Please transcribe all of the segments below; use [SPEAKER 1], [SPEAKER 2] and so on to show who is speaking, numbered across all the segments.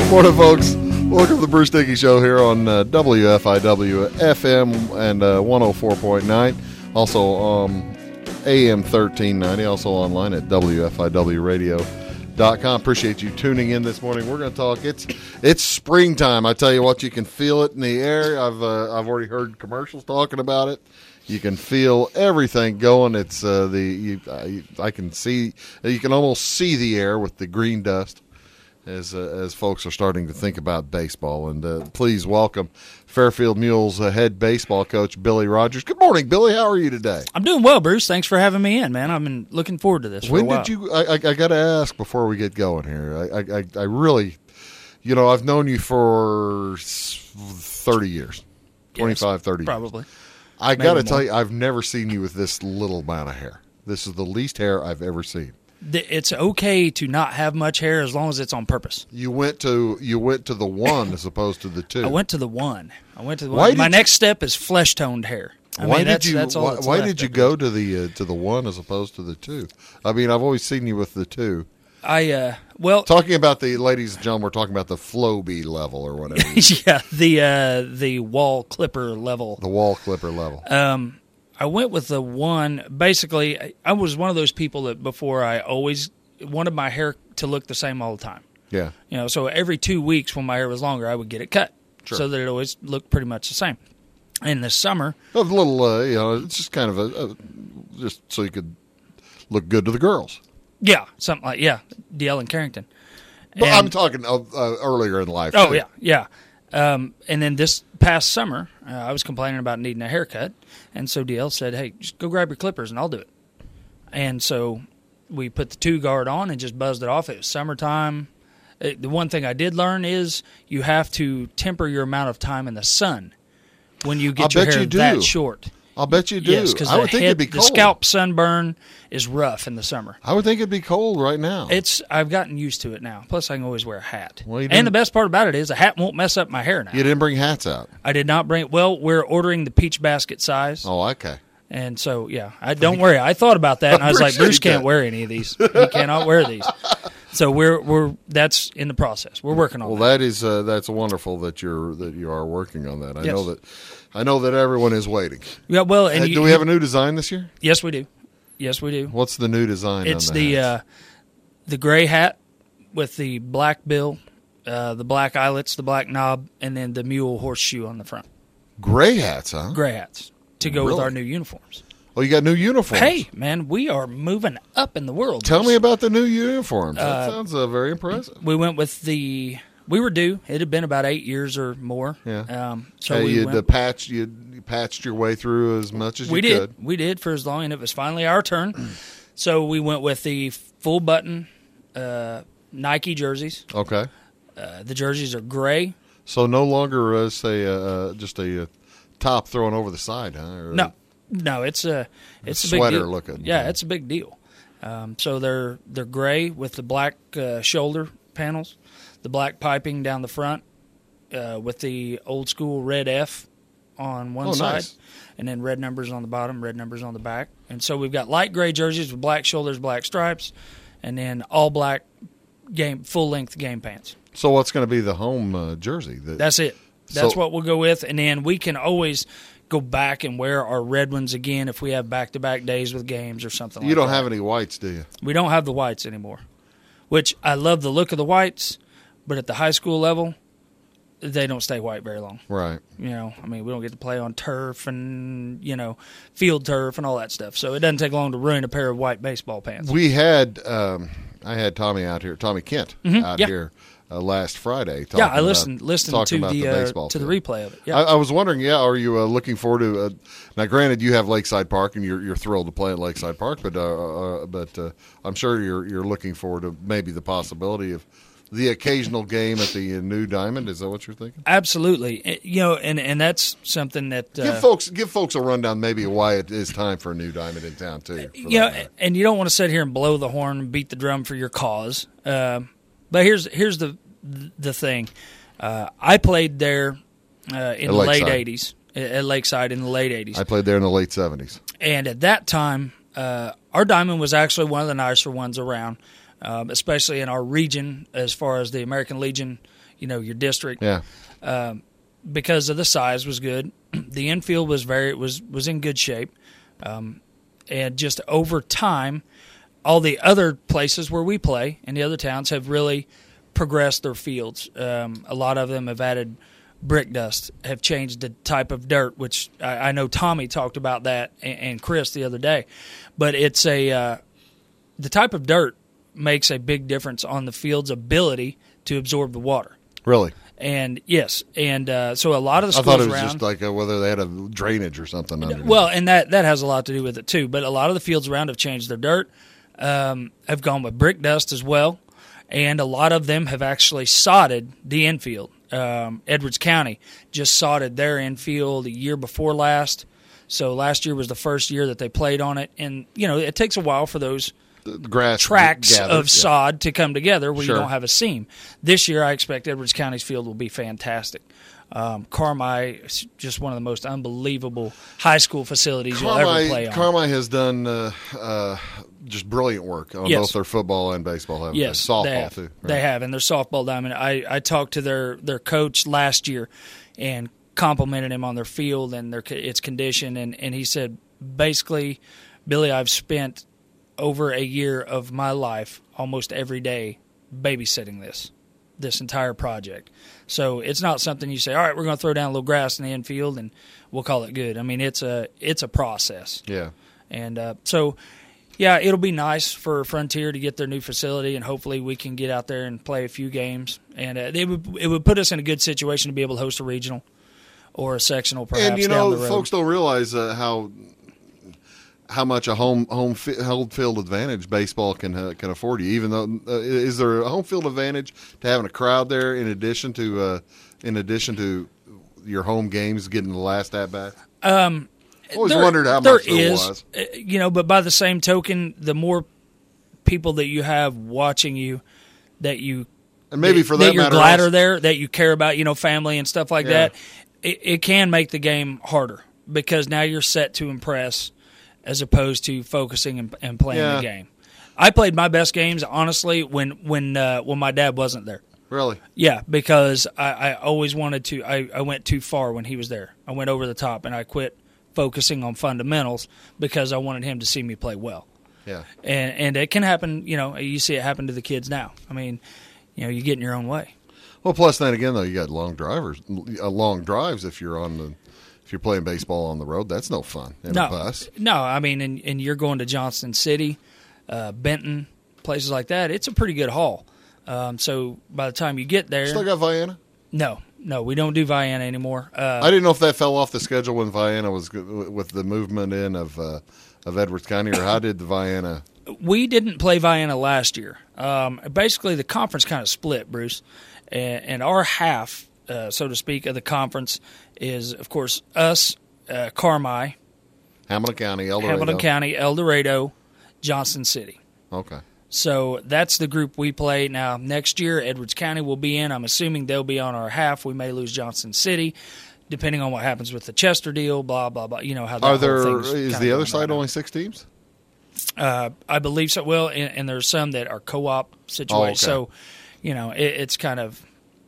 [SPEAKER 1] Morning, folks. Welcome to the Bruce Dickey Show here on WFIW FM and 104.9. Also AM 1390. Also online at WFIWradio.com. Appreciate you tuning in this morning. We're going to talk. It's springtime. I tell you what, you can feel it in the air. I've already heard commercials talking about it. You can feel everything going. It's I can see. You can almost see the air with the green dust as folks are starting to think about baseball. And please welcome Fairfield Mules head baseball coach Billy Rogers. Good morning, Billy. How are you today?
[SPEAKER 2] I'm doing well, Bruce. Thanks for having me in, man. I've been looking forward to this for a while.
[SPEAKER 1] When did you? I got to ask before we get going here. I really, I've known you for 30 years, 25, 30 years.
[SPEAKER 2] Probably.
[SPEAKER 1] I got to tell you, I've never seen you with this little amount of hair. This is the least hair I've ever seen.
[SPEAKER 2] It's okay to not have much hair as long as it's on purpose.
[SPEAKER 1] You went to the one as opposed to the two.
[SPEAKER 2] I went to the one. My next step is flesh toned hair.
[SPEAKER 1] Why did you go to the one as opposed to the two? I mean, I've always seen you with the two. Talking about the ladies and gentlemen, we're talking about the Flowbee level or whatever.
[SPEAKER 2] Yeah, the wall clipper level.
[SPEAKER 1] The wall clipper level.
[SPEAKER 2] I went with the one. Basically, I was one of those people that before I always wanted my hair to look the same all the time.
[SPEAKER 1] Yeah.
[SPEAKER 2] So every 2 weeks when my hair was longer, I would get it cut so that it always looked pretty much the same. In the summer,
[SPEAKER 1] a little, it's just kind of just so you could look good to the girls.
[SPEAKER 2] Yeah, something like DL and Carrington.
[SPEAKER 1] But I'm talking earlier in life.
[SPEAKER 2] Oh,
[SPEAKER 1] too.
[SPEAKER 2] yeah. And then this past summer, I was complaining about needing a haircut, and so DL said, hey, just go grab your clippers and I'll do it. And so we put the 2-guard on and just buzzed it off. It was summertime. The one thing I did learn is you have to temper your amount of time in the sun when you get your hair that short.
[SPEAKER 1] I'll bet you do.
[SPEAKER 2] Yes, because the scalp sunburn is rough in the summer.
[SPEAKER 1] I would think it'd be cold right now.
[SPEAKER 2] I've gotten used to it now. Plus, I can always wear a hat. And the best part about it is a hat won't mess up my hair now.
[SPEAKER 1] You didn't bring hats out?
[SPEAKER 2] I did not bring. Well, we're ordering the peach basket size.
[SPEAKER 1] Oh, okay.
[SPEAKER 2] And so, don't worry. I thought about that, and I was like, Bruce can't wear any of these. He cannot wear these. So that's in the process. We're working on that.
[SPEAKER 1] Well, that's wonderful that you are working on that. I know that everyone is waiting.
[SPEAKER 2] Yeah, well, and
[SPEAKER 1] do we have a new design this year?
[SPEAKER 2] Yes, we do. What's
[SPEAKER 1] the new design?
[SPEAKER 2] It's
[SPEAKER 1] on the hats?
[SPEAKER 2] The gray hat with the black bill, the black eyelets, the black knob, and then the mule horseshoe on the front.
[SPEAKER 1] Gray hats, huh?
[SPEAKER 2] Gray hats to go with our new uniforms.
[SPEAKER 1] Oh, you got new uniforms?
[SPEAKER 2] Hey, man, we are moving up in the world.
[SPEAKER 1] Tell me about the new uniforms. That sounds very impressive.
[SPEAKER 2] We went with we were due. It had been about 8 years or more.
[SPEAKER 1] Yeah.
[SPEAKER 2] So
[SPEAKER 1] you patched your way through as much as you could.
[SPEAKER 2] We did for as long, and it was finally our turn. So we went with the full button Nike jerseys.
[SPEAKER 1] Okay.
[SPEAKER 2] The jerseys are gray.
[SPEAKER 1] So no longer just a top thrown over the side, huh?
[SPEAKER 2] No, it's a big
[SPEAKER 1] sweater
[SPEAKER 2] deal.
[SPEAKER 1] looking.
[SPEAKER 2] Yeah, it's a big deal. So they're gray with the black shoulder panels, the black piping down the front, with the old school red F on one side,
[SPEAKER 1] nice.
[SPEAKER 2] And then red numbers on the bottom, red numbers on the back. And so we've got light gray jerseys with black shoulders, black stripes, and then all black full length game pants.
[SPEAKER 1] So what's going to be the home jersey?
[SPEAKER 2] That's it. That's what we'll go with, and then we can always go back and wear our red ones again if we have back-to-back days with games or something like that.
[SPEAKER 1] You don't have any whites, do you?
[SPEAKER 2] We don't have the whites anymore, which I love the look of the whites, but at the high school level, they don't stay white very long.
[SPEAKER 1] Right.
[SPEAKER 2] We don't get to play on turf and, field turf and all that stuff, so it doesn't take long to ruin a pair of white baseball pants.
[SPEAKER 1] We had I had Tommy out here, Tommy Kent out here last Friday.
[SPEAKER 2] I listened to the replay of it. Yeah.
[SPEAKER 1] I was wondering, are you looking forward to? Now, granted, you have Lakeside Park, and you're thrilled to play at Lakeside Park, but I'm sure you're looking forward to maybe the possibility of the occasional game at the New Diamond. Is that what you're thinking?
[SPEAKER 2] Absolutely. And that's something that
[SPEAKER 1] give folks a rundown maybe why it is time for a New Diamond in town too.
[SPEAKER 2] And you don't want to sit here and blow the horn and beat the drum for your cause. But here's the thing. I played there in the late 80s, at Lakeside in the late 80s.
[SPEAKER 1] I played there in the late 70s.
[SPEAKER 2] And at that time, our diamond was actually one of the nicer ones around, especially in our region as far as the American Legion your district.
[SPEAKER 1] Yeah.
[SPEAKER 2] Because of the size was good. The infield was was in good shape. And just over time, all the other places where we play and the other towns have really progressed their fields. A lot of them have added brick dust, have changed the type of dirt, which I know Tommy talked about that and Chris the other day. But it's the type of dirt makes a big difference on the field's ability to absorb the water.
[SPEAKER 1] Really?
[SPEAKER 2] And yes, and so a lot of the schools
[SPEAKER 1] I thought it was
[SPEAKER 2] around,
[SPEAKER 1] just like whether they had a drainage or something underneath.
[SPEAKER 2] well, and that has a lot to do with it too. But a lot of the fields around have changed their dirt, have gone with brick dust as well, and a lot of them have actually sodded the infield. Edwards County just sodded their infield the year before last. So last year was the first year that they played on it, and it takes a while for those
[SPEAKER 1] grass
[SPEAKER 2] tracks
[SPEAKER 1] gathers,
[SPEAKER 2] of sod to come together where
[SPEAKER 1] Sure.
[SPEAKER 2] you don't have a seam. This year, I expect Edwards County's field will be fantastic. Carmi is just one of the most unbelievable high school facilities you'll ever play on.
[SPEAKER 1] Carmi has done just brilliant work on
[SPEAKER 2] Yes.
[SPEAKER 1] both their football and baseball. Haven't
[SPEAKER 2] Yes,
[SPEAKER 1] they? Softball
[SPEAKER 2] they have.
[SPEAKER 1] too. Right?
[SPEAKER 2] They have, and their softball diamond. I talked to their coach last year and complimented him on their field and its condition, and he said, basically, Billy, I've spent over a year of my life almost every day babysitting this entire project. So it's not something you say, all right, we're going to throw down a little grass in the infield and we'll call it good. I mean, it's a process.
[SPEAKER 1] Yeah.
[SPEAKER 2] And so, yeah, it'll be nice for Frontier to get their new facility, and hopefully we can get out there and play a few games. And it would put us in a good situation to be able to host a regional or a sectional, perhaps,
[SPEAKER 1] And
[SPEAKER 2] down the road.
[SPEAKER 1] folks don't realize how much a home field advantage baseball can afford you. Even though is there a home field advantage to having a crowd there in addition to your home games getting the last at bat? Always wondered how much there was.
[SPEAKER 2] But by the same token, the more people that you have watching you, that you
[SPEAKER 1] and maybe for that
[SPEAKER 2] that you're
[SPEAKER 1] matter,
[SPEAKER 2] glad
[SPEAKER 1] also,
[SPEAKER 2] are there, that you care about, family and stuff like that. It can make the game harder because now you're set to impress, as opposed to focusing and playing the game. I played my best games, honestly, when my dad wasn't there.
[SPEAKER 1] Really?
[SPEAKER 2] Yeah, because I always wanted to. I went too far when he was there. I went over the top, and I quit focusing on fundamentals because I wanted him to see me play well.
[SPEAKER 1] Yeah.
[SPEAKER 2] And it can happen. You see it happen to the kids now. I mean, you get in your own way.
[SPEAKER 1] Well, plus then again, though, you got long drives if you're playing baseball on the road. That's no fun in a bus.
[SPEAKER 2] No, I mean, and you're going to Johnson City, Benton, places like that. It's a pretty good haul. So by the time you get there,
[SPEAKER 1] Still got Vienna?
[SPEAKER 2] No, we don't do Vienna anymore.
[SPEAKER 1] I didn't know if that fell off the schedule when Vienna was with the movement in of Edwards County, or how did the Vienna?
[SPEAKER 2] We didn't play Vienna last year. Basically, the conference kind of split, Bruce, and our half, so to speak, of the conference is, of course, us, Carmi,
[SPEAKER 1] Hamilton County,
[SPEAKER 2] El Dorado, Johnson City.
[SPEAKER 1] Okay.
[SPEAKER 2] So that's the group we play. Now, next year, Edwards County will be in. I'm assuming they'll be on our half. We may lose Johnson City, depending on what happens with the Chester deal, blah, blah, blah. You know how that whole thing's
[SPEAKER 1] is
[SPEAKER 2] kinda
[SPEAKER 1] the other
[SPEAKER 2] going
[SPEAKER 1] side
[SPEAKER 2] right
[SPEAKER 1] only
[SPEAKER 2] now.
[SPEAKER 1] 6 teams?
[SPEAKER 2] I believe so. Well, and there's some that are co-op situations.
[SPEAKER 1] Oh, okay.
[SPEAKER 2] So, it's kind of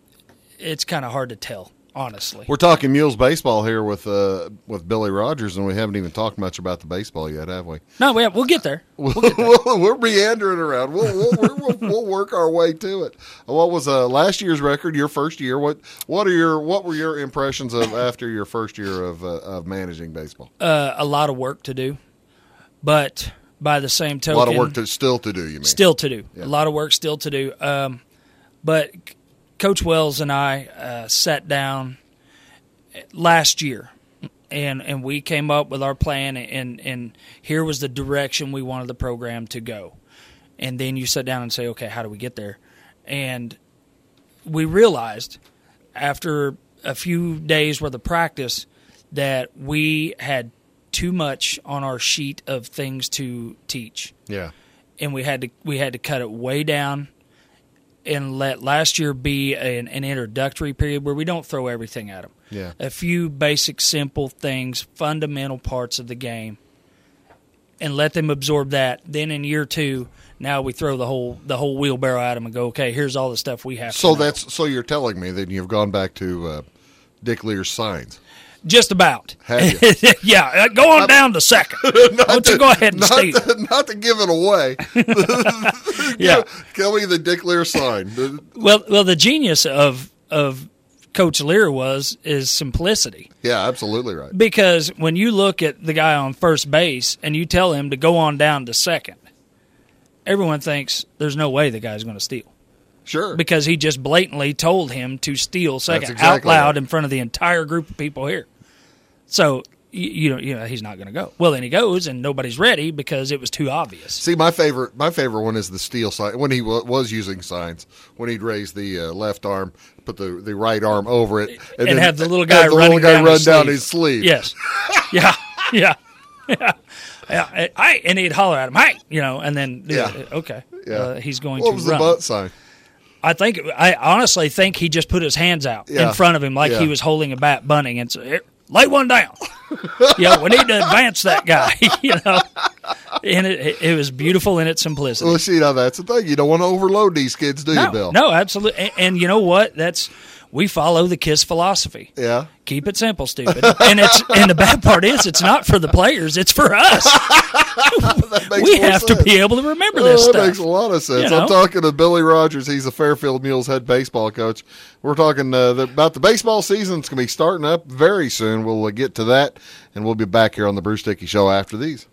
[SPEAKER 2] hard to tell, honestly.
[SPEAKER 1] We're talking Mules baseball here with Billy Rogers, and we haven't even talked much about the baseball yet, have we?
[SPEAKER 2] No, we'll get there. We'll get there.
[SPEAKER 1] We're meandering around. We'll work our way to it. What was last year's record? Your first year. What were your impressions of after your first year of managing baseball?
[SPEAKER 2] A lot of work to do, but by the same token,
[SPEAKER 1] A lot of work still to do. You mean
[SPEAKER 2] still to do?
[SPEAKER 1] Yeah.
[SPEAKER 2] A lot of work still to do. But Coach Wells and I sat down last year, and we came up with our plan, and here was the direction we wanted the program to go. And then you sit down and say, okay, how do we get there? And we realized after a few days worth of practice that we had too much on our sheet of things to teach.
[SPEAKER 1] Yeah.
[SPEAKER 2] And we had to cut it way down and let last year be an introductory period where we don't throw everything at them.
[SPEAKER 1] Yeah.
[SPEAKER 2] A few basic, simple things, fundamental parts of the game, and let them absorb that. Then in year 2, now we throw the whole wheelbarrow at them and go, okay, here's all the stuff we have.
[SPEAKER 1] So
[SPEAKER 2] to know.
[SPEAKER 1] so you're telling me that you've gone back to Dick Lear's signs.
[SPEAKER 2] Just about.
[SPEAKER 1] Have you?
[SPEAKER 2] Yeah, go on down to second. Why don't you go ahead and steal?
[SPEAKER 1] Not to give it away.
[SPEAKER 2] Yeah.
[SPEAKER 1] Tell me the Dick Lear sign.
[SPEAKER 2] Well, the genius of Coach Lear is simplicity.
[SPEAKER 1] Yeah, absolutely right.
[SPEAKER 2] Because when you look at the guy on first base and you tell him to go on down to second, everyone thinks there's no way the guy's going to steal.
[SPEAKER 1] Sure.
[SPEAKER 2] Because he just blatantly told him to steal second
[SPEAKER 1] exactly
[SPEAKER 2] out loud
[SPEAKER 1] right.
[SPEAKER 2] in front of the entire group of people here. So, you know he's not going to go. Well, then he goes, and nobody's ready because it was too obvious.
[SPEAKER 1] See, my favorite one is the steal sign. When he was using signs, when he'd raise the left arm, put the right arm over it,
[SPEAKER 2] And
[SPEAKER 1] then
[SPEAKER 2] have the little guy
[SPEAKER 1] run
[SPEAKER 2] down
[SPEAKER 1] down his sleeve.
[SPEAKER 2] Yes. Yeah. And he'd holler at him, hey, and then, okay, he's going to run.
[SPEAKER 1] What was the butt sign?
[SPEAKER 2] I honestly think he just put his hands out in front of him like he was holding a bat bunting and said, lay one down. We need to advance that guy, And it was beautiful in its simplicity.
[SPEAKER 1] Well, see, now that's the thing. You don't want to overload these kids, do you, Bill?
[SPEAKER 2] No, absolutely. And you know what? We follow the KISS philosophy.
[SPEAKER 1] Yeah.
[SPEAKER 2] Keep it simple, stupid. And the bad part is it's not for the players, it's for us. We have to be able to remember this stuff.
[SPEAKER 1] That makes a lot of sense. I'm talking to Billy Rogers. He's the Fairfield Mules head baseball coach. We're talking about the baseball season. It's going to be starting up very soon. We'll get to that, and we'll be back here on the Bruce Dickey Show after these.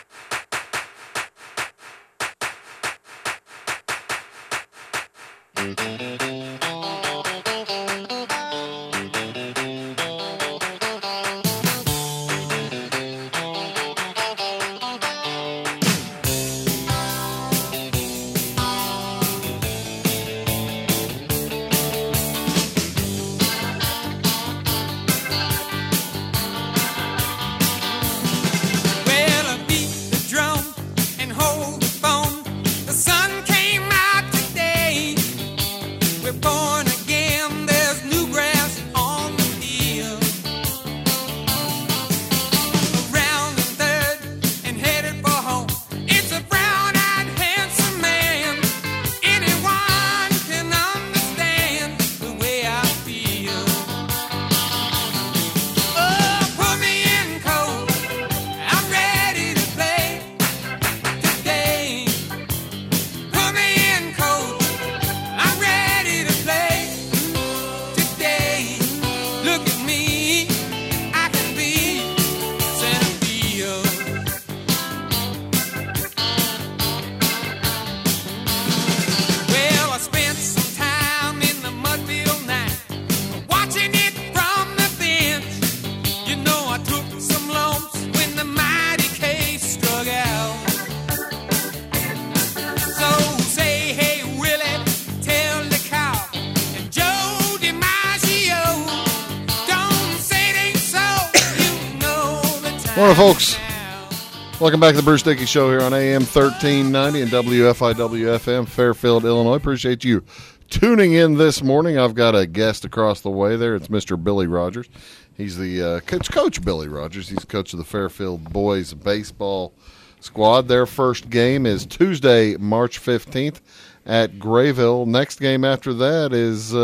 [SPEAKER 1] Morning, folks. Welcome back to the Bruce Dickey Show here on AM 1390 and WFIW-FM, Fairfield, Illinois. Appreciate you tuning in this morning. I've got a guest across the way there. It's Mr. Billy Rogers. He's the Coach Billy Rogers. He's coach of the Fairfield boys baseball squad. Their first game is Tuesday, March 15th at Grayville. Next game after that is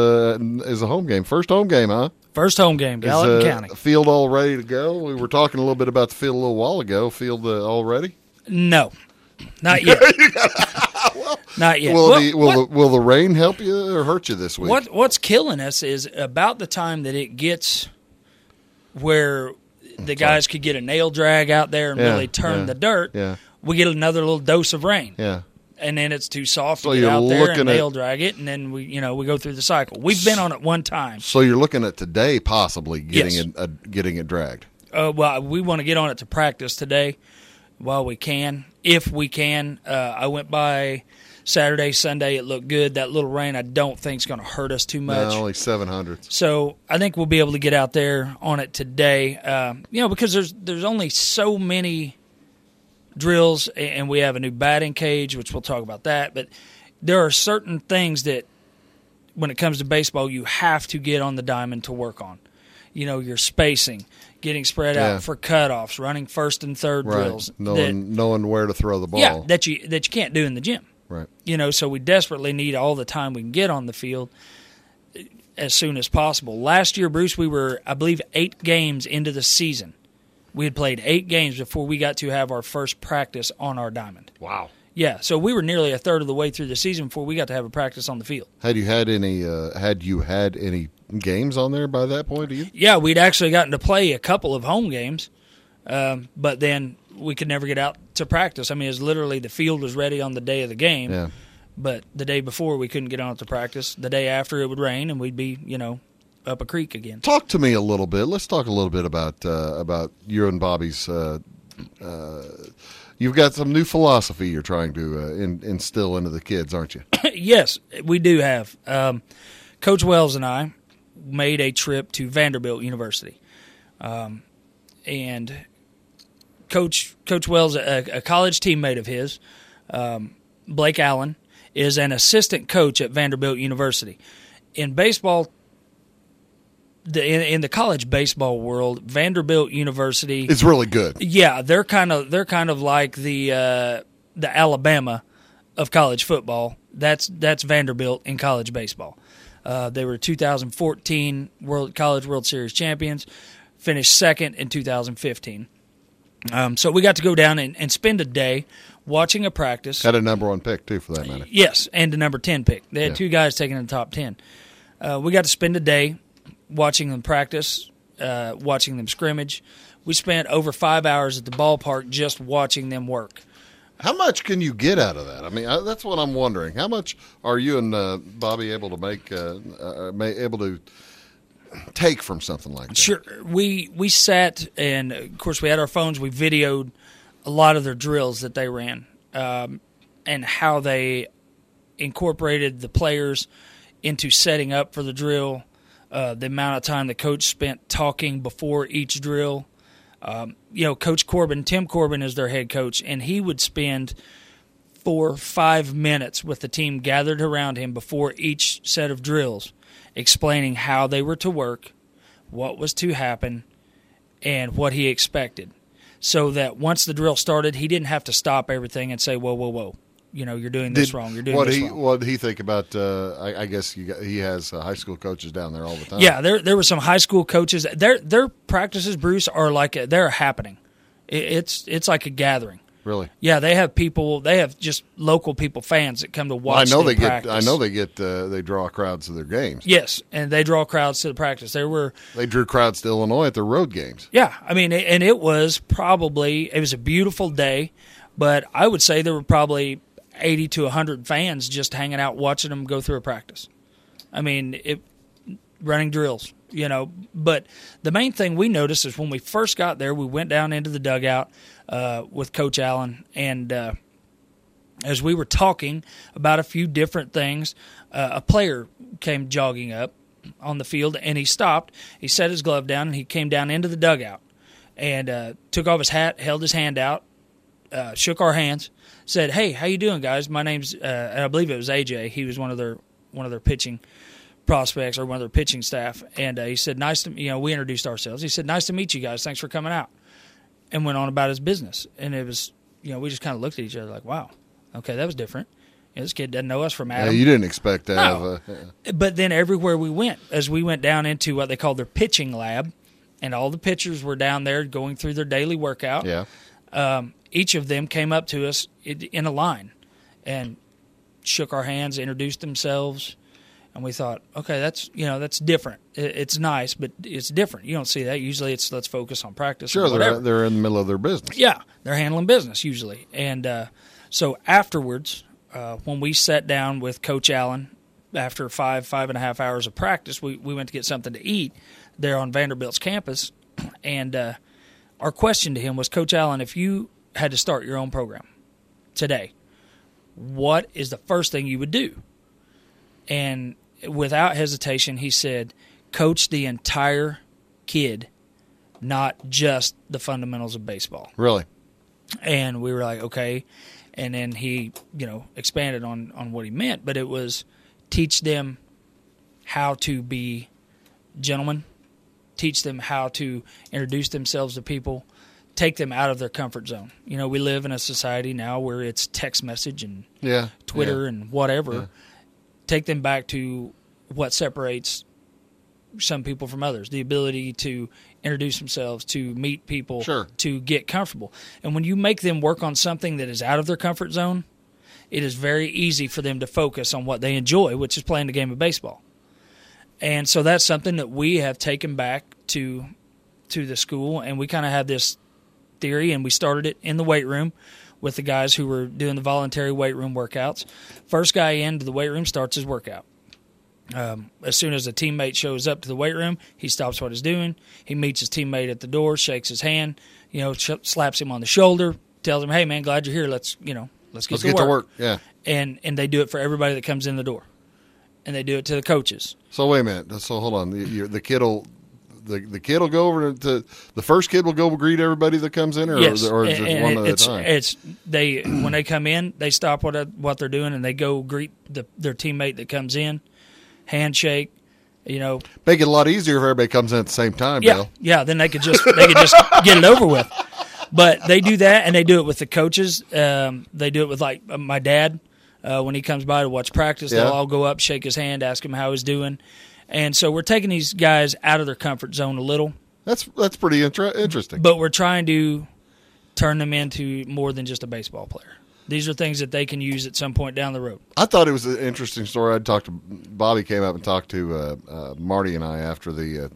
[SPEAKER 1] a home game. First home game, huh?
[SPEAKER 2] First home game, Gallatin County.
[SPEAKER 1] Field all ready to go? We were talking a little bit about the field a little while ago. Field all ready?
[SPEAKER 2] No, not yet. Not yet.
[SPEAKER 1] Will the rain help you or hurt you this week?
[SPEAKER 2] What's killing us is about the time that it gets where the guys could get a nail drag out there and really turn the dirt.
[SPEAKER 1] Yeah.
[SPEAKER 2] We get another little dose of rain.
[SPEAKER 1] Yeah.
[SPEAKER 2] And then it's too soft to get out there and nail drag it, and then we go through the cycle. We've been on it one time.
[SPEAKER 1] So you're looking at today possibly getting it dragged.
[SPEAKER 2] Well, we want to get on it to practice today while we can, if we can. I went by Saturday, Sunday. It looked good. That little rain I don't think is going to hurt us too much.
[SPEAKER 1] No, only 700s.
[SPEAKER 2] So I think we'll be able to get out there on it today. Because there's only so many drills, and we have a new batting cage, which we'll talk about that. But there are certain things that, when it comes to baseball, you have to get on the diamond to work on. your spacing, getting spread out for cutoffs, running first and third drills.
[SPEAKER 1] Knowing where to throw the ball.
[SPEAKER 2] Yeah, that you can't do in the gym.
[SPEAKER 1] Right.
[SPEAKER 2] So we desperately need all the time we can get on the field as soon as possible. Last year, Bruce, we were, I believe, 8 games into the season. We had played 8 games before we got to have our first practice on our diamond.
[SPEAKER 1] Wow.
[SPEAKER 2] Yeah, so we were nearly a third of the way through the season before we got to have a practice on the field.
[SPEAKER 1] Had you had any games on there by that point? Either?
[SPEAKER 2] Yeah, we'd actually gotten to play a couple of home games, but then we could never get out to practice. I mean, it was literally the field was ready on the day of the game, but the day before we couldn't get out to practice. The day after it would rain and we'd be, up a creek again.
[SPEAKER 1] Talk to me a little bit. Let's talk a little bit about you and Bobby's. You've got some new philosophy you're trying to instill into the kids, aren't you?
[SPEAKER 2] Yes, we do have. Coach Wells and I made a trip to Vanderbilt University, and Coach Wells, a college teammate of his, Blake Allen, is an assistant coach at Vanderbilt University. In baseball, in the college baseball world, Vanderbilt University
[SPEAKER 1] is really good.
[SPEAKER 2] Yeah, they're kind of like the Alabama of college football. That's Vanderbilt in college baseball. They were 2014 College World Series champions, finished second in 2015. So we got to go down and spend a day watching a practice.
[SPEAKER 1] Had a number 1 pick, too, for that matter.
[SPEAKER 2] Yes, and a number 10 pick. They had 2 guys taken in the top 10. We got to spend a day watching them practice, watching them scrimmage. We spent over 5 hours at the ballpark just watching them work.
[SPEAKER 1] How much can you get out of that? I mean, that's what I'm wondering. How much are you and Bobby able to take from something like that?
[SPEAKER 2] Sure. We sat, and, of course, we had our phones. We videoed a lot of their drills that they ran and how they incorporated the players into setting up for the drill, the amount of time the coach spent talking before each drill. Coach Corbin, Tim Corbin is their head coach, and he would spend 4 or 5 minutes with the team gathered around him before each set of drills, explaining how they were to work, what was to happen, and what he expected. So that once the drill started, he didn't have to stop everything and say, whoa. You're doing this wrong. You're doing this wrong.
[SPEAKER 1] What did he think about? I guess he has high school coaches down there all the time.
[SPEAKER 2] Yeah, there were some high school coaches. Their practices, Bruce, are they're happening. It's like a gathering.
[SPEAKER 1] Really?
[SPEAKER 2] Yeah, they have people. They have just local people, fans that come to watch. Practice.
[SPEAKER 1] I know they draw crowds to their games.
[SPEAKER 2] Yes, and they draw crowds to the practice. They
[SPEAKER 1] drew crowds to Illinois at their road games.
[SPEAKER 2] Yeah, I mean, and it was a beautiful day, but I would say there were probably 80 to 100 fans just hanging out watching them go through a practice. I mean, running drills, But the main thing we noticed is when we first got there, we went down into the dugout with Coach Allen, and as we were talking about a few different things, a player came jogging up on the field, and he stopped. He set his glove down, and he came down into the dugout and took off his hat, held his hand out, shook our hands, said, "Hey, how you doing, guys? My name's," and I believe it was AJ. He was one of their pitching prospects or one of their pitching staff. And he said, "Nice to," we introduced ourselves. He said, "Nice to meet you guys. Thanks for coming out," and went on about his business. And it was, we just kind of looked at each other like, "Wow, okay, that was different." This kid doesn't know us from Adam.
[SPEAKER 1] Yeah, you didn't expect that.
[SPEAKER 2] No. But then everywhere we went, as we went down into what they call their pitching lab, and all the pitchers were down there going through their daily workout.
[SPEAKER 1] Yeah.
[SPEAKER 2] Each of them came up to us in a line and shook our hands, introduced themselves, and we thought, okay, that's different. It's nice, but it's different. You don't see that. Usually it's let's focus on practice.
[SPEAKER 1] Sure, they're in the middle of their business.
[SPEAKER 2] Yeah, they're handling business usually. And so afterwards, when we sat down with Coach Allen after 5.5 hours of practice, we went to get something to eat there on Vanderbilt's campus, and our question to him was, Coach Allen, if you had to start your own program today, what is the first thing you would do? And without hesitation, he said, coach the entire kid, not just the fundamentals of baseball.
[SPEAKER 1] Really?
[SPEAKER 2] And we were like, okay. And then he, expanded on what he meant, but it was teach them how to be gentlemen, teach them how to introduce themselves to people, take them out of their comfort zone. You know, we live in a society now where it's text message and Twitter and whatever. Yeah. Take them back to what separates some people from others, the ability to introduce themselves, to meet people, to get comfortable. And when you make them work on something that is out of their comfort zone, it is very easy for them to focus on what they enjoy, which is playing the game of baseball. And so that's something that we have taken back to the school, and we kind of have this theory, and we started it in the weight room with the guys who were doing the voluntary weight room workouts. First guy into the weight room starts his workout. As soon as a teammate shows up to the weight room, he stops what he's doing. He meets his teammate at the door, shakes his hand, slaps him on the shoulder, tells him, "Hey man, glad you're here. Let's get to work."
[SPEAKER 1] Yeah.
[SPEAKER 2] And they do it for everybody that comes in the door, and they do it to the coaches.
[SPEAKER 1] So wait a minute. So hold on. The kid will go over to the first kid will go greet everybody that comes in, or is it one at a time?
[SPEAKER 2] When they come in, they stop what they're doing and they go greet their teammate that comes in, handshake.
[SPEAKER 1] Make it a lot easier if everybody comes in at the same time.
[SPEAKER 2] Yeah,
[SPEAKER 1] Bill.
[SPEAKER 2] yeah. Then they could just get it over with. But they do that, and they do it with the coaches. They do it with like my dad when he comes by to watch practice. They'll all go up, shake his hand, ask him how he's doing. And so we're taking these guys out of their comfort zone a little.
[SPEAKER 1] That's pretty interesting.
[SPEAKER 2] But we're trying to turn them into more than just a baseball player. These are things that they can use at some point down the road.
[SPEAKER 1] I thought it was an interesting story. Bobby came up and talked to Marty and I after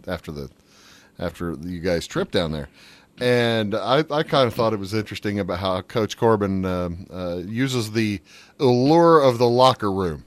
[SPEAKER 1] you guys' trip down there. And I kind of thought it was interesting about how Coach Corbin uses the allure of the locker room.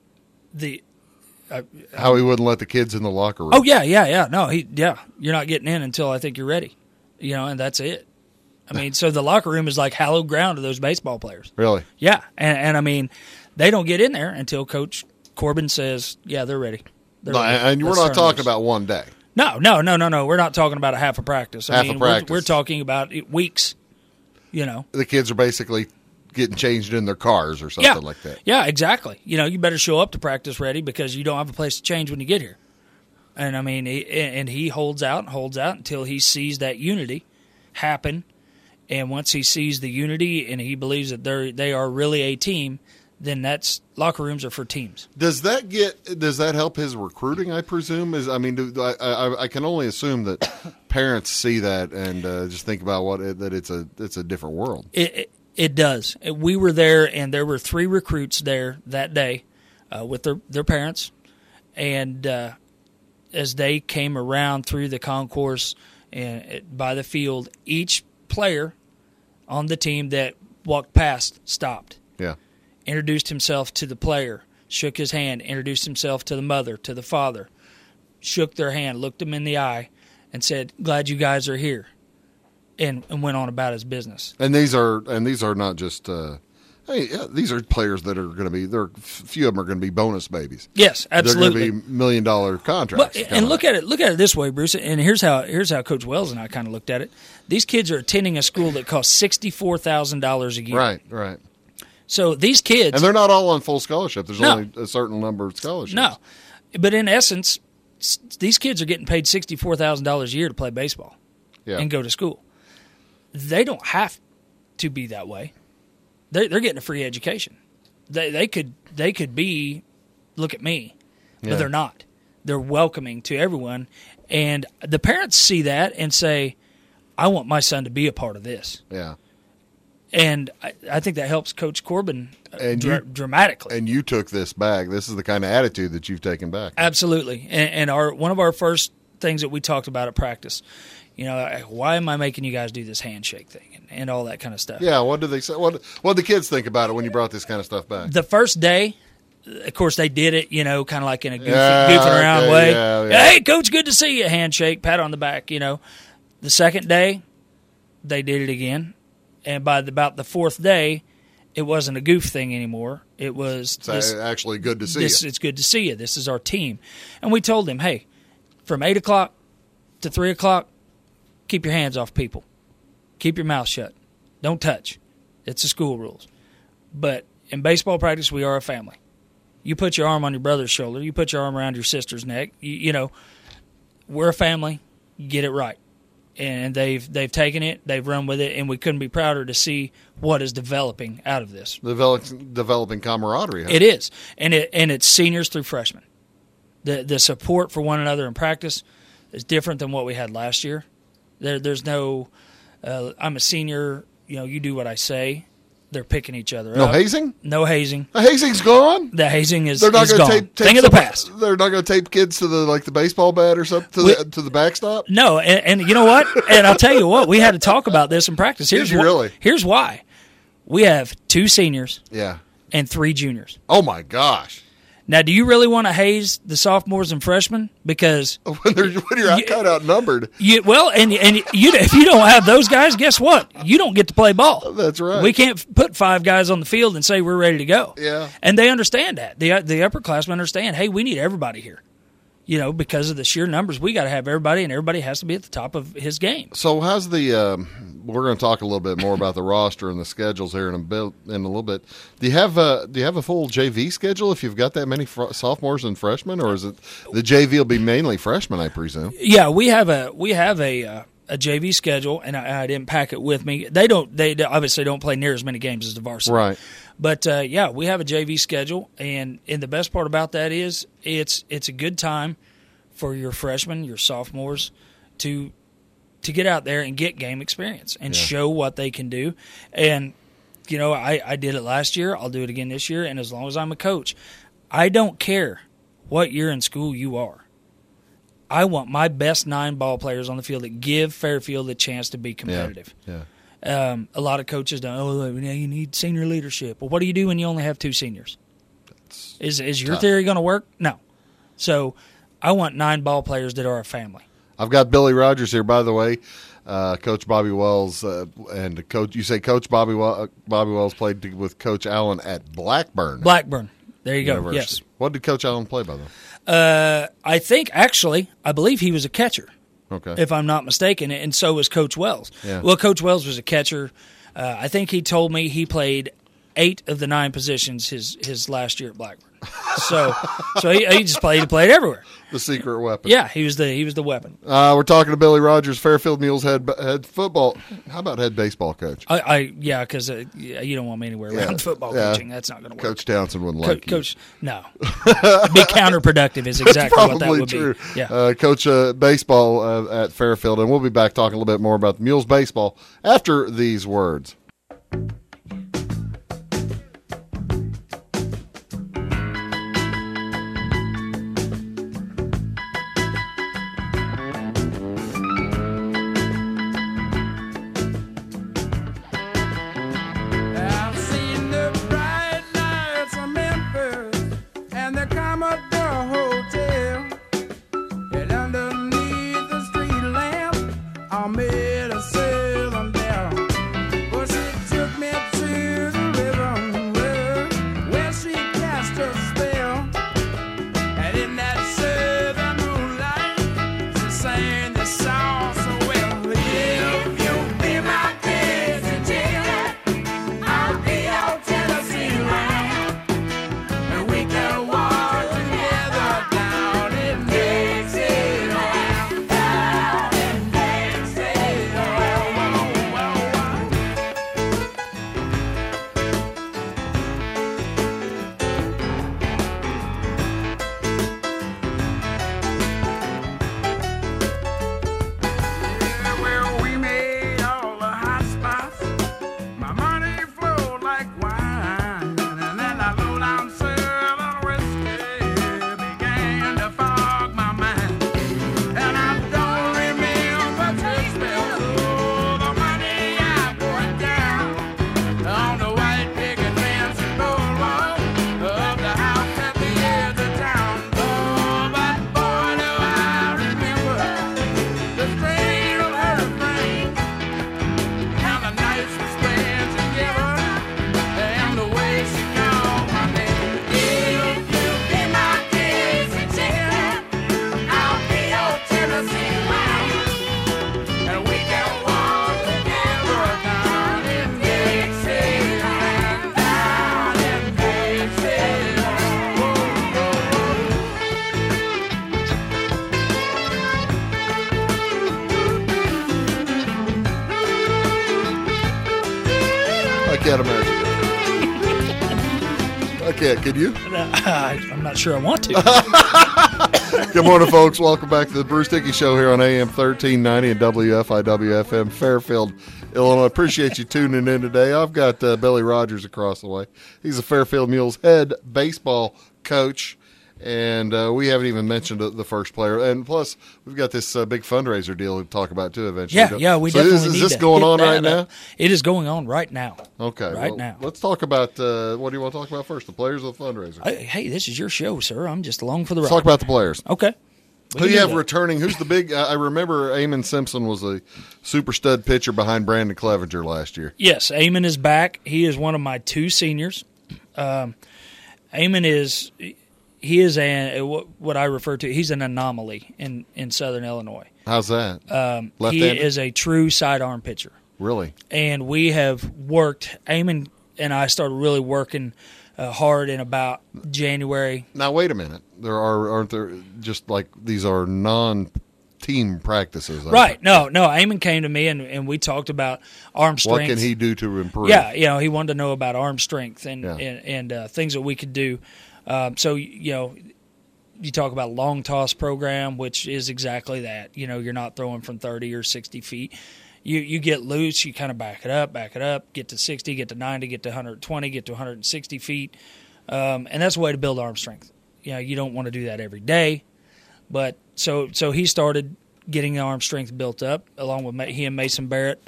[SPEAKER 1] How he wouldn't let the kids in the locker room.
[SPEAKER 2] Oh, yeah. No, you're not getting in until I think you're ready. And that's it. I mean, so the locker room is like hallowed ground to those baseball players.
[SPEAKER 1] Really?
[SPEAKER 2] Yeah. And I mean, they don't get in there until Coach Corbin says, yeah, they're ready.
[SPEAKER 1] And we're not talking about one day.
[SPEAKER 2] No. We're not talking about a half a practice. We're talking about weeks,
[SPEAKER 1] The kids are basically getting changed in their cars or something like that.
[SPEAKER 2] Yeah, exactly. You better show up to practice ready because you don't have a place to change when you get here. And, I mean, he holds out until he sees that unity happen. And once he sees the unity and he believes that they are really a team, then locker rooms are for teams.
[SPEAKER 1] Does that help his recruiting? I presume I can only assume that parents see that and just think about that it's a different world.
[SPEAKER 2] It does. We were there, and there were 3 recruits there that day with their parents, and as they came around through the concourse and by the field, each player on the team that walked past stopped.
[SPEAKER 1] Yeah.
[SPEAKER 2] Introduced himself to the player, shook his hand, introduced himself to the mother, to the father, shook their hand, looked them in the eye, and said, "Glad you guys are here," and went on about his business.
[SPEAKER 1] And these are not just. These are players that are going to be. Few of them are going to be bonus babies.
[SPEAKER 2] Yes, absolutely.
[SPEAKER 1] They're going to be $1 million contracts.
[SPEAKER 2] And look at it this way, Bruce. And here's how Coach Wells and I kind of looked at it. These kids are attending a school that costs $64,000 a year.
[SPEAKER 1] Right.
[SPEAKER 2] So these kids,
[SPEAKER 1] and they're not all on full scholarship. There's only a certain number of scholarships.
[SPEAKER 2] No, but in essence, these kids are getting paid $64,000 a year to play baseball and go to school. They don't have to be that way. They're getting a free education. They could be, look at me, but they're not. They're welcoming to everyone, and the parents see that and say, "I want my son to be a part of this."
[SPEAKER 1] Yeah.
[SPEAKER 2] And I think that helps Coach Corbin dramatically.
[SPEAKER 1] And you took this back. This is the kind of attitude that you've taken back.
[SPEAKER 2] Absolutely. And one of our first things that we talked about at practice, why am I making you guys do this handshake thing and all that kind of stuff?
[SPEAKER 1] Yeah, what did they say? What did the kids think about it when you brought this kind of stuff back?
[SPEAKER 2] The first day, of course, they did it, kind of like in a goofing around way. Yeah. Hey, Coach, good to see you. Handshake, pat on the back, The second day, they did it again. And by about the 4th day, it wasn't a goof thing anymore. It was
[SPEAKER 1] actually good to see you.
[SPEAKER 2] It's good to see you. This is our team. And we told them, hey, from 8 o'clock to 3 o'clock, keep your hands off people. Keep your mouth shut. Don't touch. It's the school rules. But in baseball practice, we are a family. You put your arm on your brother's shoulder. You put your arm around your sister's neck. We're a family. get it right. And they've taken it, they've run with it, and we couldn't be prouder to see what is developing out of this.
[SPEAKER 1] Developing camaraderie. Huh?
[SPEAKER 2] It is, and it's seniors through freshmen. The support for one another in practice is different than what we had last year. There's no, I'm a senior, you do what I say. They're picking each other
[SPEAKER 1] No
[SPEAKER 2] up.
[SPEAKER 1] hazing?
[SPEAKER 2] No hazing.
[SPEAKER 1] The hazing's gone?
[SPEAKER 2] The hazing is
[SPEAKER 1] They're not going
[SPEAKER 2] gone.
[SPEAKER 1] to tape
[SPEAKER 2] Thing of the past.
[SPEAKER 1] They're not going to tape kids to the baseball bat or something to the backstop?
[SPEAKER 2] No, and you know what? And I'll tell you what, we had to talk about this in practice.
[SPEAKER 1] Did you really?
[SPEAKER 2] Here's why. We have 2 seniors
[SPEAKER 1] Yeah.
[SPEAKER 2] and 3 juniors.
[SPEAKER 1] Oh, my gosh.
[SPEAKER 2] Now, do you really want to haze the sophomores and freshmen? Because
[SPEAKER 1] When you're kind of outnumbered.
[SPEAKER 2] if you don't have those guys, guess what? You don't get to play ball.
[SPEAKER 1] That's right.
[SPEAKER 2] We can't put 5 guys on the field and say we're ready to go.
[SPEAKER 1] Yeah.
[SPEAKER 2] And they understand that. The upperclassmen understand, hey, we need everybody here. Because of the sheer numbers, we got to have everybody, and everybody has to be at the top of his game.
[SPEAKER 1] So how's the we're going to talk a little bit more about the roster and the schedules here in a little bit. Do you have a full JV schedule if you've got that many sophomores and freshmen, or is it the JV will be mainly freshmen, I presume?
[SPEAKER 2] Yeah, we have a JV schedule, and I didn't pack it with me. They obviously don't play near as many games as the varsity,
[SPEAKER 1] Right.
[SPEAKER 2] But we have a JV schedule, and the best part about that is it's a good time for your freshmen, your sophomores, to get out there and get game experience and show what they can do. And I did it last year. I'll do it again this year. And as long as I'm a coach, I don't care what year in school you are. I want my best 9 ball players on the field that give Fairfield a chance to be competitive.
[SPEAKER 1] Yeah.
[SPEAKER 2] A lot of coaches don't. Oh, you need senior leadership. Well, what do you do when you only have 2 seniors? Is your theory going to work? No. So I want 9 ball players that are a family.
[SPEAKER 1] I've got Billy Rogers here, by the way. Coach Bobby Wells and Coach. You say Coach Bobby Wells played with Coach Allen at Blackburn.
[SPEAKER 2] Blackburn. There you
[SPEAKER 1] University.
[SPEAKER 2] go. Yes.
[SPEAKER 1] What did Coach Allen play by the way?
[SPEAKER 2] I believe he was a catcher.
[SPEAKER 1] Okay.
[SPEAKER 2] If I'm not mistaken, and so was Coach Wells.
[SPEAKER 1] Yeah.
[SPEAKER 2] Well, Coach Wells was a catcher. I think he told me he played 8 of the 9 positions his last year at Blackburn. So he just played everywhere.
[SPEAKER 1] The secret weapon.
[SPEAKER 2] Yeah, he was the weapon.
[SPEAKER 1] We're talking to Billy Rogers, Fairfield Mules head football. How about head baseball coach?
[SPEAKER 2] Because you don't want me anywhere around football coaching. That's not going to work.
[SPEAKER 1] Coach Townsend wouldn't like you.
[SPEAKER 2] Coach, no. Be counterproductive is exactly what that would
[SPEAKER 1] true.
[SPEAKER 2] be. Yeah.
[SPEAKER 1] Coach baseball at Fairfield, and we'll be back talking a little bit more about the Mules baseball after these words.
[SPEAKER 3] I made a 7 down. Well, she took me
[SPEAKER 1] can't. Can you?
[SPEAKER 2] I'm not sure I want to.
[SPEAKER 1] Good morning, folks. Welcome back to the Bruce Dickey Show here on AM 1390 and WFIW-FM, Fairfield, Illinois. Appreciate you tuning in today. I've got Billy Rogers across the way. He's the Fairfield Mules head baseball coach, and we haven't even mentioned the first player. And plus, we've got this big fundraiser deal to talk about too eventually.
[SPEAKER 2] Yeah, we definitely
[SPEAKER 1] is
[SPEAKER 2] need
[SPEAKER 1] this
[SPEAKER 2] to
[SPEAKER 1] going
[SPEAKER 2] hit
[SPEAKER 1] on
[SPEAKER 2] that
[SPEAKER 1] right now?
[SPEAKER 2] up. It is going on right now.
[SPEAKER 1] Okay,
[SPEAKER 2] right now.
[SPEAKER 1] Let's talk about what do you want to talk about first? The players or the fundraiser?
[SPEAKER 2] Hey, this is your show, sir. I'm just along for the
[SPEAKER 1] Let's
[SPEAKER 2] ride.
[SPEAKER 1] talk about the players.
[SPEAKER 2] Okay.
[SPEAKER 1] Who do you have returning? Who's the big? I remember Eamon Simpson was a super stud pitcher behind Brandon Clevenger last year.
[SPEAKER 2] Yes, Eamon is back. He is one of my two seniors. Eamon is what I refer to. He's an anomaly in Southern Illinois.
[SPEAKER 1] How's that?
[SPEAKER 2] He is a true sidearm pitcher.
[SPEAKER 1] Really?
[SPEAKER 2] And we have worked. Eamon and I started really working hard in about January.
[SPEAKER 1] Now wait a minute. Aren't there just like these are non-team practices?
[SPEAKER 2] Right. No. Eamon came to me and we talked about arm strength.
[SPEAKER 1] What can he do to improve?
[SPEAKER 2] Yeah. He wanted to know about arm strength and things that we could do. So you talk about long toss program, which is exactly that. You're not throwing from 30 or 60 feet. You get loose, you kind of back it up, get to 60, get to 90, get to 120, get to 160 feet. And that's a way to build arm strength. You don't want to do that every day. But so he started getting the arm strength built up, along with he and Mason Barrett.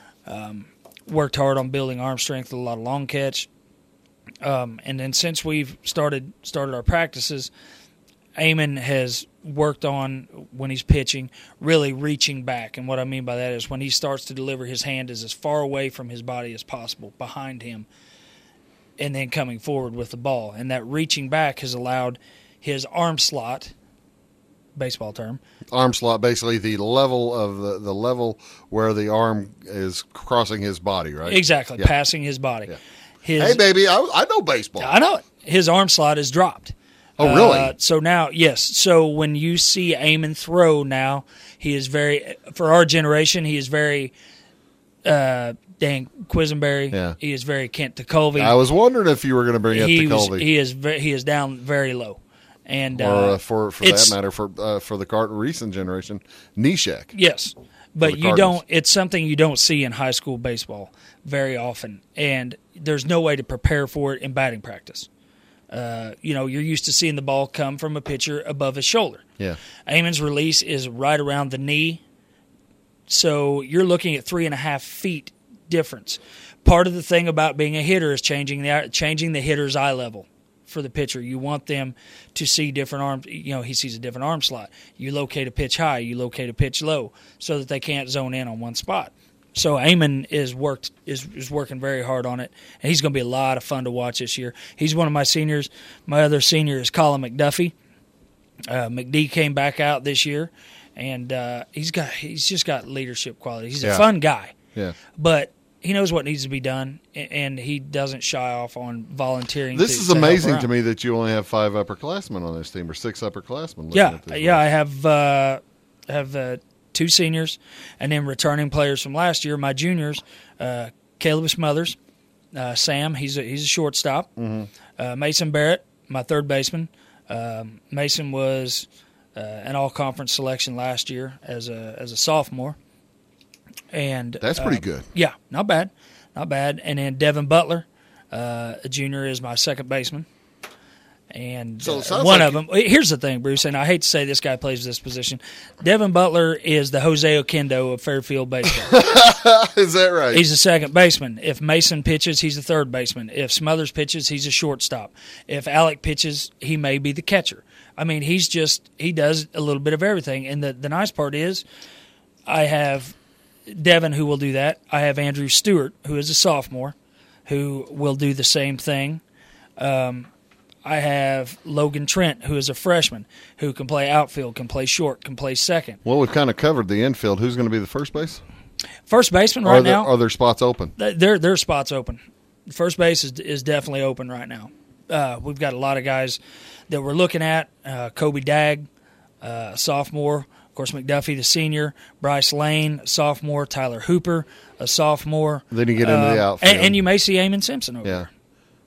[SPEAKER 2] Worked hard on building arm strength, a lot of long catch. And then since we've started our practices, Eamon has worked on, when he's pitching, really reaching back. And what I mean by that is when he starts to deliver, his hand is as far away from his body as possible, behind him, and then coming forward with the ball. And that reaching back has allowed his arm slot, baseball term.
[SPEAKER 1] Arm slot, basically the level of the level where the arm is crossing his body, right?
[SPEAKER 2] Exactly,
[SPEAKER 1] yeah.
[SPEAKER 2] Passing his body.
[SPEAKER 1] Yeah.
[SPEAKER 2] Hey,
[SPEAKER 1] baby, I know baseball.
[SPEAKER 2] I know it. His arm slot is dropped.
[SPEAKER 1] Oh, really?
[SPEAKER 2] So now, yes. So when you see Eamon throw now, he is very, for our generation, he is very Dan Quisenberry.
[SPEAKER 1] Yeah.
[SPEAKER 2] He is very Kent TeCulvey.
[SPEAKER 1] I was wondering if you were going to bring up TeCulvey.
[SPEAKER 2] He is down very low. And
[SPEAKER 1] or for that matter, for the Carton recent generation, Neshek.
[SPEAKER 2] Yes. But you don't. It's something you don't see in high school baseball very often, and there's no way to prepare for it in batting practice. You're used to seeing the ball come from a pitcher above his shoulder.
[SPEAKER 1] Yeah.
[SPEAKER 2] Eamon's release is right around the knee, so you're looking at 3.5 feet difference. Part of the thing about being a hitter is changing the hitter's eye level for the pitcher. You want them to see different arms. He sees a different arm slot. You locate a pitch high, you locate a pitch low, so that they can't zone in on one spot. So Eamon is working very hard on it, and he's going to be a lot of fun to watch this year. He's one of my seniors. My other senior is Colin McDuffie. McD came back out this year, and he's just got leadership quality. He's a fun guy.
[SPEAKER 1] Yeah.
[SPEAKER 2] But he knows what needs to be done, and he doesn't shy off on volunteering.
[SPEAKER 1] This is amazing to me that you only have 5 upperclassmen on this team, or 6 upperclassmen.
[SPEAKER 2] I have 2 seniors, and then returning players from last year. My juniors, Caleb Smothers, Sam, he's a shortstop. Mm-hmm. Mason Barrett, my third baseman. Mason was an all-conference selection last year as a sophomore. And
[SPEAKER 1] that's pretty good.
[SPEAKER 2] Yeah, not bad. And then Devin Butler, a junior, is my second baseman. And one of them. Here's the thing, Bruce, and I hate to say this guy plays this position. Devin Butler is the Jose Oquendo of Fairfield baseball.
[SPEAKER 1] Is that right?
[SPEAKER 2] He's the second baseman. If Mason pitches, he's the third baseman. If Smothers pitches, he's a shortstop. If Alec pitches, he may be the catcher. I mean, he does a little bit of everything. And the nice part is, I have Devin who will do that. I have Andrew Stewart, who is a sophomore, who will do the same thing. I have Logan Trent, who is a freshman, who can play outfield, can play short, can play second.
[SPEAKER 1] Well, we've kind of covered the infield. Who's going to be the first base?
[SPEAKER 2] First baseman right now.
[SPEAKER 1] Are there spots open?
[SPEAKER 2] There are spots open. First base is definitely open right now. We've got a lot of guys that we're looking at. Kobe Dagg, sophomore. Of course, McDuffie, the senior. Bryce Lane, sophomore. Tyler Hooper, a sophomore.
[SPEAKER 1] Then you get into the outfield.
[SPEAKER 2] And you may see Eamon Simpson over there.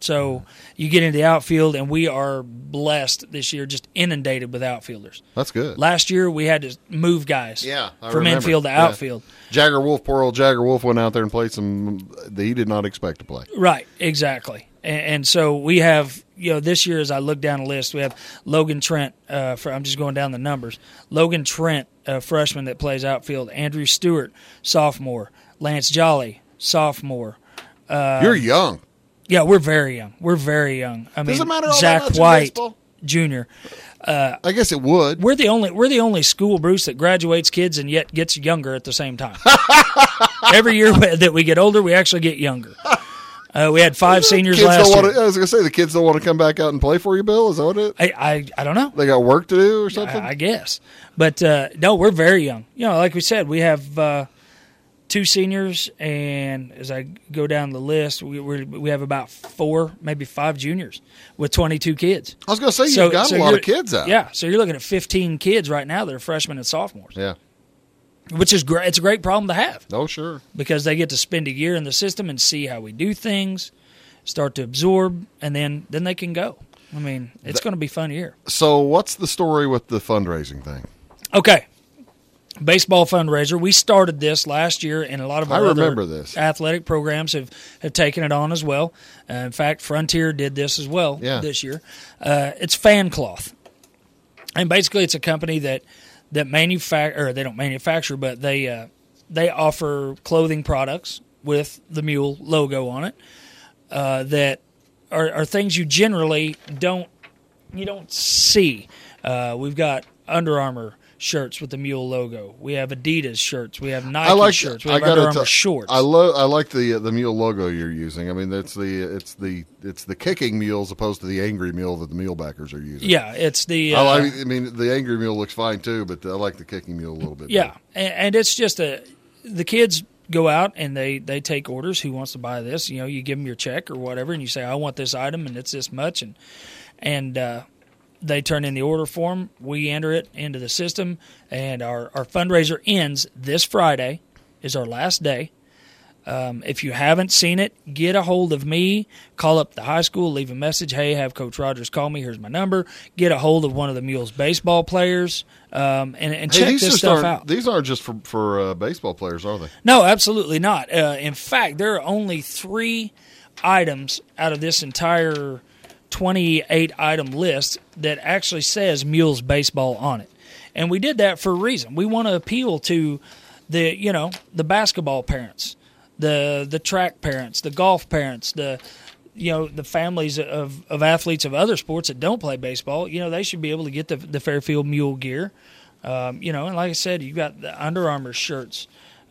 [SPEAKER 2] So you get into the outfield, and we are blessed this year, just inundated with outfielders.
[SPEAKER 1] That's good.
[SPEAKER 2] Last year, we had to move guys
[SPEAKER 1] I
[SPEAKER 2] from
[SPEAKER 1] remember.
[SPEAKER 2] infield to outfield.
[SPEAKER 1] Jagger Wolf, poor old Jagger Wolf went out there and played some that he did not expect to play.
[SPEAKER 2] Right, exactly. And so we have, this year as I look down the list, we have Logan Trent, I'm just going down the numbers. Logan Trent, a freshman that plays outfield. Andrew Stewart, sophomore. Lance Jolly, sophomore.
[SPEAKER 1] You're young.
[SPEAKER 2] Yeah, we're very young. I mean,
[SPEAKER 1] Does it matter all
[SPEAKER 2] Zach
[SPEAKER 1] that much in
[SPEAKER 2] White,
[SPEAKER 1] baseball?
[SPEAKER 2] Jr.
[SPEAKER 1] I guess it would.
[SPEAKER 2] We're the only school, Bruce, that graduates kids and yet gets younger at the same time. Every year that we get older, we actually get younger. We had 5 seniors
[SPEAKER 1] Kids
[SPEAKER 2] last
[SPEAKER 1] don't
[SPEAKER 2] year.
[SPEAKER 1] I was going to say, the kids don't want to come back out and play for you, Bill? Is that what it is?
[SPEAKER 2] I don't know.
[SPEAKER 1] They got work to do or something?
[SPEAKER 2] I guess. But, no, we're very young. Like we said, we have 2 seniors, and as I go down the list, we have about 4, maybe 5 juniors with 22 kids.
[SPEAKER 1] I was going to say, you've got a lot of kids out.
[SPEAKER 2] Yeah, so you're looking at 15 kids right now that are freshmen and sophomores.
[SPEAKER 1] Yeah.
[SPEAKER 2] Which is great. It's a great problem to have.
[SPEAKER 1] Oh, sure.
[SPEAKER 2] Because they get to spend a year in the system and see how we do things, start to absorb, and then they can go. I mean, it's going to be a fun year.
[SPEAKER 1] So what's the story with the fundraising thing?
[SPEAKER 2] Okay. Baseball fundraiser. We started this last year, and a lot of our other athletic programs have taken it on as well. In fact, Frontier did this as well this year. It's Fan Cloth. And basically it's a company that manufacture, or they don't manufacture, but they offer clothing products with the Mule logo on it that are things you generally don't see. We've got Under Armour shirts with the Mule logo. We have Adidas shirts. We have Nike shirts. We have Under Armour shorts.
[SPEAKER 1] I like the Mule logo you're using. I mean, it's the kicking mule as opposed to the angry mule that the mule backers are using.
[SPEAKER 2] Yeah, it's the.
[SPEAKER 1] I mean, the angry mule looks fine too, but I like the kicking mule a little bit.
[SPEAKER 2] Yeah, and it's just the kids go out and they take orders. Who wants to buy this? You give them your check or whatever, and you say, I want this item, and it's this much, and they turn in the order form. We enter it into the system, and our fundraiser ends this Friday is our last day. If you haven't seen it, get a hold of me. Call up the high school, leave a message. Hey, have Coach Rogers call me. Here's my number. Get a hold of one of the Mules baseball players and check this stuff out.
[SPEAKER 1] These aren't just for baseball players, are they?
[SPEAKER 2] No, absolutely not. In fact, there are only 3 items out of this entire 28-item list that actually says Mules baseball on it. And we did that for a reason. We want to appeal to the basketball parents, the track parents, the golf parents, the families of athletes of other sports that don't play baseball. They should be able to get the Fairfield Mule gear. And like I said, you got the Under Armour shirts,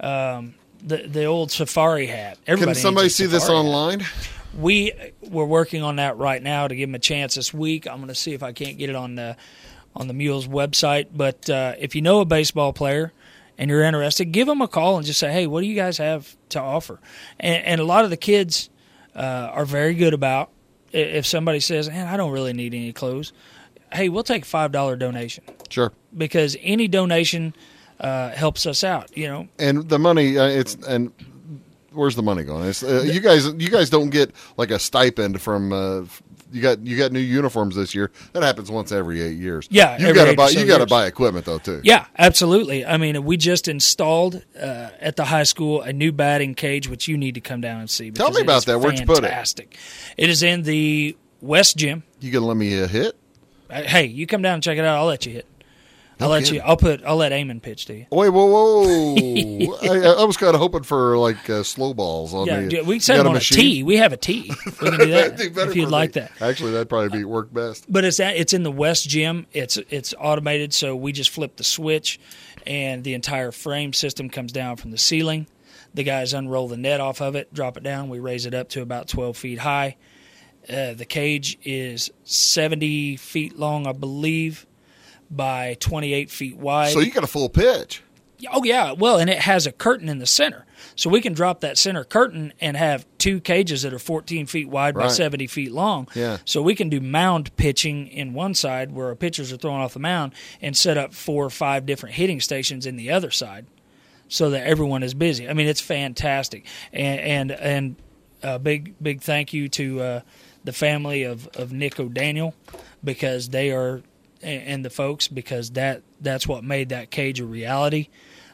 [SPEAKER 2] the old safari hat. Everybody
[SPEAKER 1] Can somebody see this online?
[SPEAKER 2] We're working on that right now to give them a chance this week. I'm going to see if I can't get it on the Mules website. But if you know a baseball player and you're interested, give them a call and just say, hey, what do you guys have to offer? And a lot of the kids are very good about if somebody says, man, I don't really need any clothes. Hey, we'll take a $5 donation.
[SPEAKER 1] Sure.
[SPEAKER 2] Because any donation helps us out,
[SPEAKER 1] And the money, where's the money going? You guys don't get like a stipend from. You got new uniforms this year. That happens once every 8 years.
[SPEAKER 2] Yeah,
[SPEAKER 1] you got to buy equipment though too.
[SPEAKER 2] Yeah, absolutely. I mean, we just installed at the high school a new batting cage, which you need to come down and see.
[SPEAKER 1] Tell me about that. Where'd you put it?
[SPEAKER 2] Fantastic. It is in the West Gym.
[SPEAKER 1] You gonna let me hit?
[SPEAKER 2] Hey, you come down and check it out. I'll let you hit. I'll let Eamon pitch to you.
[SPEAKER 1] Wait, whoa! I was kind of hoping for like slow balls on me.
[SPEAKER 2] Yeah, we send them on a tee. We have a tee. We can do that if you'd like that.
[SPEAKER 1] Actually, that'd probably work best.
[SPEAKER 2] But it's in the West Gym. It's automated, so we just flip the switch, and the entire frame system comes down from the ceiling. The guys unroll the net off of it, drop it down. We raise it up to about 12 feet high. The cage is 70 feet long, I believe, by 28 feet wide.
[SPEAKER 1] So you got a full pitch.
[SPEAKER 2] Oh, yeah. Well, and it has a curtain in the center. So we can drop that center curtain and have 2 cages that are 14 feet wide by 70 feet long.
[SPEAKER 1] Yeah.
[SPEAKER 2] So we can do mound pitching in one side where our pitchers are throwing off the mound and set up 4 or 5 different hitting stations in the other side so that everyone is busy. I mean, it's fantastic. And a big thank you to the family of Nick O'Daniel, because they are, and the folks, because that's what made that cage a reality.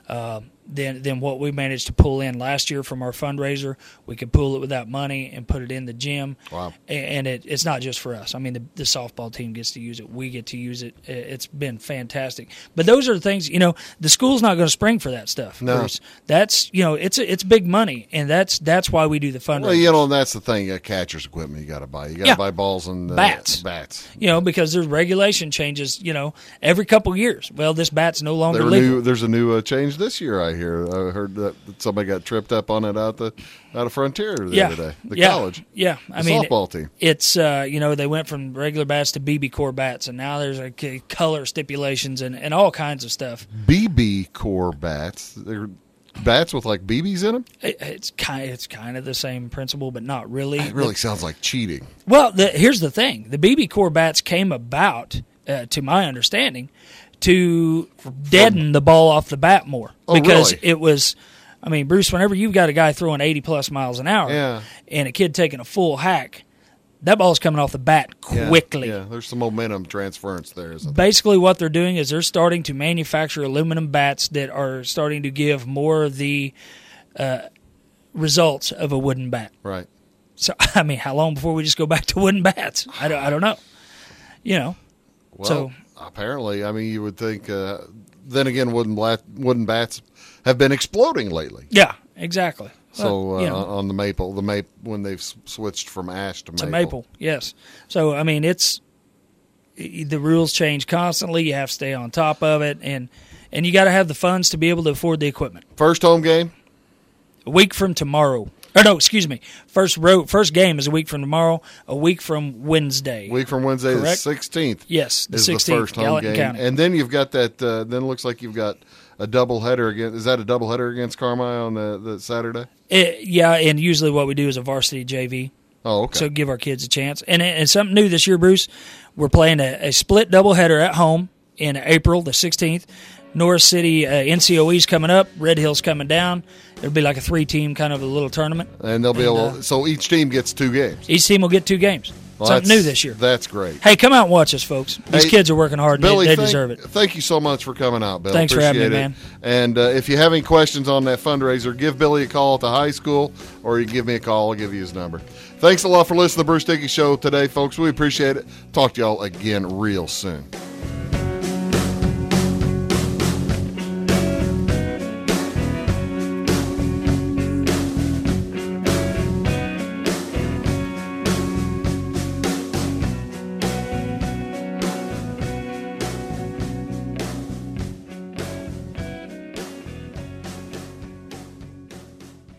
[SPEAKER 2] Then what we managed to pull in last year from our fundraiser, we could pull it with that money and put it in the gym.
[SPEAKER 1] Wow.
[SPEAKER 2] And it's not just for us. I mean, the softball team gets to use it. We get to use it. It's been fantastic. But those are the things, the school's not going to spring for that stuff.
[SPEAKER 1] No.
[SPEAKER 2] Bruce. That's, it's big money, and that's why we do the fundraiser.
[SPEAKER 1] Well, and that's the thing. You got catcher's equipment you got to buy. You got to buy balls and
[SPEAKER 2] bats.
[SPEAKER 1] Bats.
[SPEAKER 2] Because there's regulation changes, every couple of years. Well, this bat's no longer legal.
[SPEAKER 1] There's a new change this year, I hear. I heard that somebody got tripped up on it out of Frontier the other day. The college.
[SPEAKER 2] Yeah.
[SPEAKER 1] I mean, softball team.
[SPEAKER 2] It's, they went from regular bats to BB Core bats, and now there's color stipulations and all kinds of stuff.
[SPEAKER 1] BB Core bats? They're bats with like BBs in them?
[SPEAKER 2] It's kind of the same principle, but not really.
[SPEAKER 1] It really sounds like cheating.
[SPEAKER 2] Well, here's the thing. The BB Core bats came about, to my understanding, to deaden the ball off the bat more. Because
[SPEAKER 1] really?
[SPEAKER 2] It was, Bruce, whenever you've got a guy throwing 80-plus miles an hour and a kid taking a full hack, that ball's coming off the bat quickly.
[SPEAKER 1] Yeah, there's some momentum transference there, isn't there?
[SPEAKER 2] Basically what they're doing is they're starting to manufacture aluminum bats that are starting to give more of the results of a wooden bat.
[SPEAKER 1] Right.
[SPEAKER 2] So, how long before we just go back to wooden bats? I don't know.
[SPEAKER 1] Well, apparently, you would think. Then again, wooden bats have been exploding lately.
[SPEAKER 2] Yeah, exactly.
[SPEAKER 1] So on the maple when they've switched from ash to maple.
[SPEAKER 2] Yes. So it's the rules change constantly. You have to stay on top of it, and you got to have the funds to be able to afford the equipment.
[SPEAKER 1] First home game?
[SPEAKER 2] A week from tomorrow. Or no, excuse me. First game is a week from tomorrow. A week from Wednesday.
[SPEAKER 1] Week from Wednesday,
[SPEAKER 2] correct?
[SPEAKER 1] The 16th.
[SPEAKER 2] Yes, the
[SPEAKER 1] is
[SPEAKER 2] 16th.
[SPEAKER 1] The first home
[SPEAKER 2] Gallatin
[SPEAKER 1] game,
[SPEAKER 2] County.
[SPEAKER 1] and then you've got that. Then it looks like you've got a doubleheader again. Is that a doubleheader against Carmi on the Saturday?
[SPEAKER 2] Yeah, and usually what we do is a varsity JV.
[SPEAKER 1] Oh, okay.
[SPEAKER 2] So give our kids a chance. And something new this year, Bruce. We're playing a split doubleheader at home in April the 16th. Norris City NCOE's coming up. Red Hill's coming down. It'll be like a 3-team kind of a little tournament.
[SPEAKER 1] And they'll be able. So each team gets 2 games.
[SPEAKER 2] Each team will get 2 games.
[SPEAKER 1] Well,
[SPEAKER 2] something new this year.
[SPEAKER 1] That's great.
[SPEAKER 2] Hey, come out and watch us, folks. These kids are working hard, and
[SPEAKER 1] Billy,
[SPEAKER 2] they deserve it.
[SPEAKER 1] Thank you so much for coming out, Bill.
[SPEAKER 2] Thanks
[SPEAKER 1] Appreciate
[SPEAKER 2] for having me, man.
[SPEAKER 1] And if you have any questions on that fundraiser, give Billy a call at the high school, or you can give me a call. I'll give you his number. Thanks a lot for listening to the Bruce Dickey Show today, folks. We appreciate it. Talk to y'all again real soon.